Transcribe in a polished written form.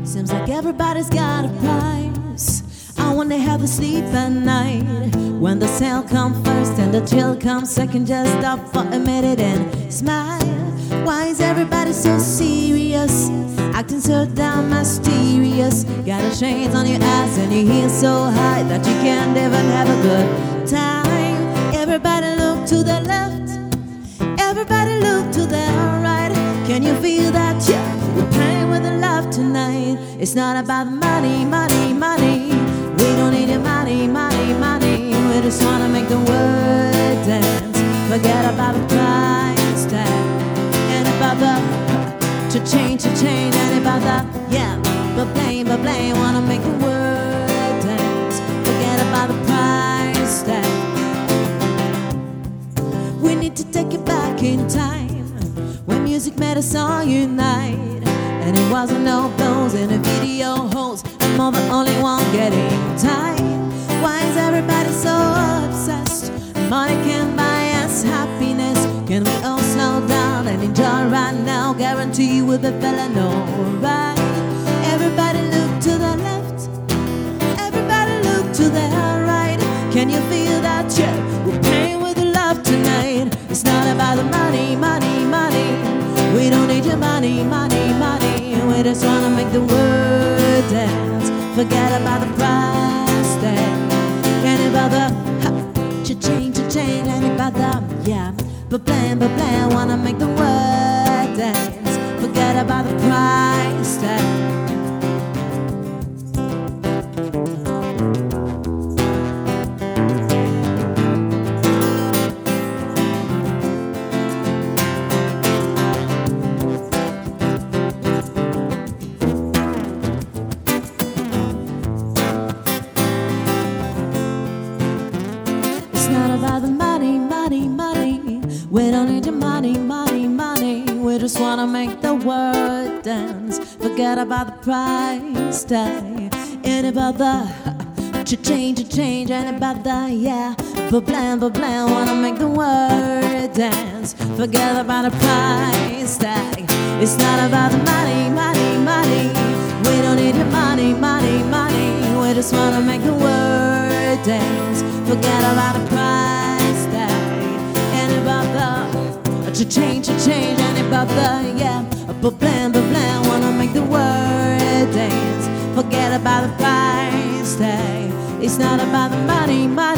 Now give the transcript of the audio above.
Seems like everybody's got a price. I wonder how they sleep at night. When the sale comes first and the thrill comes second, just stop for a minute and smile. Why is everybody so serious? Acting so damn mysterious. Got a shades on your eyes and your heels so high that you can't even have a good time. Everybody look to the left, everybody look to the right. Can you feel that? Yeah, we're playing with the love tonight. It's not about money, money, money. We don't need your money, money, money. We just wanna make the world dance. Forget about the price tag and about the change, and about the but blame. Wanna make the world dance. Forget about the price tag. We need to take it back in time when music made us all unite, and it wasn't no blows in a video host. I'm the only one getting tired. Why is everybody so obsessed? Money can buy us happiness. Can we all slow down and enjoy right now? Guarantee you will be feeling alright. Everybody look to the left, everybody look to the right. Can you feel that? Yeah, we're playing with the love tonight. It's not about the money, money, money. We don't need your money, money, money. We just wanna make the world dance. Forget about the price tag and about the change, and about the but plan, wanna make the world dance. Forget about the price tag. It's not about the money, money, money. We don't need your money, money, money. We just wanna make the world dance. Forget about the price tag and about the change, and about the but plan. Wanna make the world dance. Forget about the price tag. It's not about the money, money, money. We don't need your money, money, money. We just wanna make the world dance. Forget about the price tag and about the change, and about the but plan. Wanna make the world dance. Forget about the price tag. It's not about the money, money.